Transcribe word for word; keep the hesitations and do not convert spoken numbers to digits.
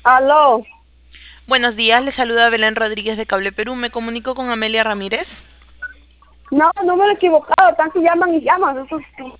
Aló. Buenos días, le saluda Belén Rodríguez de Cable Perú. Me comunico con Amelia Ramírez. No, no me he equivocado. Tanto llaman y llaman. Eso sí.